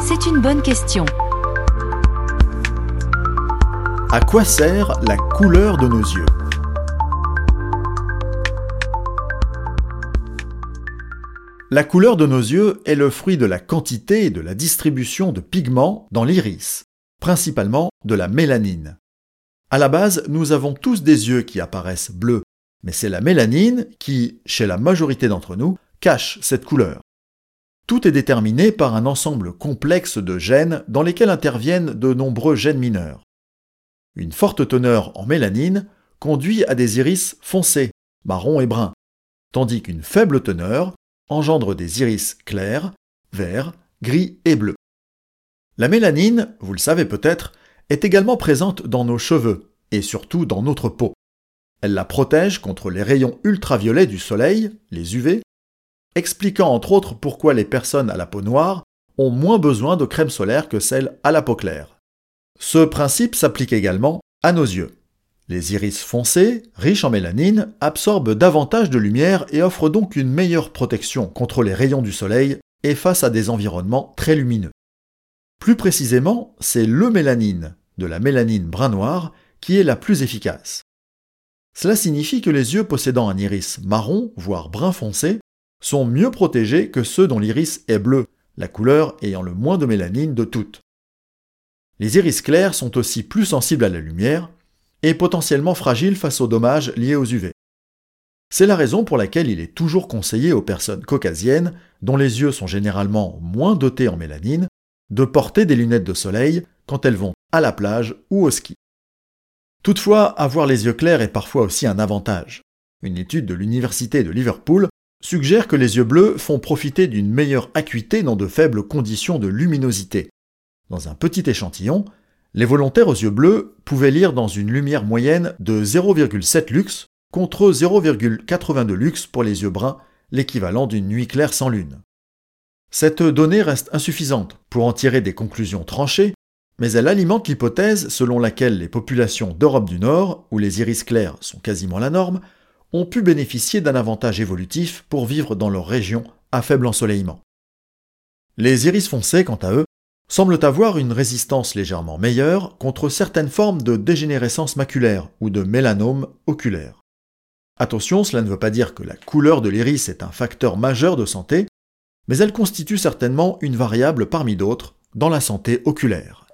C'est une bonne question. À quoi sert la couleur de nos yeux ? La couleur de nos yeux est le fruit de la quantité et de la distribution de pigments dans l'iris, principalement de la mélanine. À la base, nous avons tous des yeux qui apparaissent bleus, mais c'est la mélanine qui, chez la majorité d'entre nous, cache cette couleur. Tout est déterminé par un ensemble complexe de gènes dans lesquels interviennent de nombreux gènes mineurs. Une forte teneur en mélanine conduit à des iris foncés, marron et brun, tandis qu'une faible teneur engendre des iris clairs, verts, gris et bleus. La mélanine, vous le savez peut-être, est également présente dans nos cheveux et surtout dans notre peau. Elle la protège contre les rayons ultraviolets du soleil, les UV, expliquant entre autres pourquoi les personnes à la peau noire ont moins besoin de crème solaire que celles à la peau claire. Ce principe s'applique également à nos yeux. Les iris foncés, riches en mélanine, absorbent davantage de lumière et offrent donc une meilleure protection contre les rayons du soleil et face à des environnements très lumineux. Plus précisément, c'est l'eumélanine, de la mélanine brun-noir, qui est la plus efficace. Cela signifie que les yeux possédant un iris marron, voire brun foncé, sont mieux protégés que ceux dont l'iris est bleu, la couleur ayant le moins de mélanine de toutes. Les iris clairs sont aussi plus sensibles à la lumière et potentiellement fragiles face aux dommages liés aux UV. C'est la raison pour laquelle il est toujours conseillé aux personnes caucasiennes, dont les yeux sont généralement moins dotés en mélanine, de porter des lunettes de soleil quand elles vont à la plage ou au ski. Toutefois, avoir les yeux clairs est parfois aussi un avantage. Une étude de l'Université de Liverpool suggère que les yeux bleus font profiter d'une meilleure acuité dans de faibles conditions de luminosité. Dans un petit échantillon, les volontaires aux yeux bleus pouvaient lire dans une lumière moyenne de 0,7 lux contre 0,82 lux pour les yeux bruns, l'équivalent d'une nuit claire sans lune. Cette donnée reste insuffisante pour en tirer des conclusions tranchées, mais elle alimente l'hypothèse selon laquelle les populations d'Europe du Nord, où les iris clairs sont quasiment la norme, ont pu bénéficier d'un avantage évolutif pour vivre dans leur région à faible ensoleillement. Les iris foncés, quant à eux, semblent avoir une résistance légèrement meilleure contre certaines formes de dégénérescence maculaire ou de mélanome oculaire. Attention, cela ne veut pas dire que la couleur de l'iris est un facteur majeur de santé, mais elle constitue certainement une variable parmi d'autres dans la santé oculaire.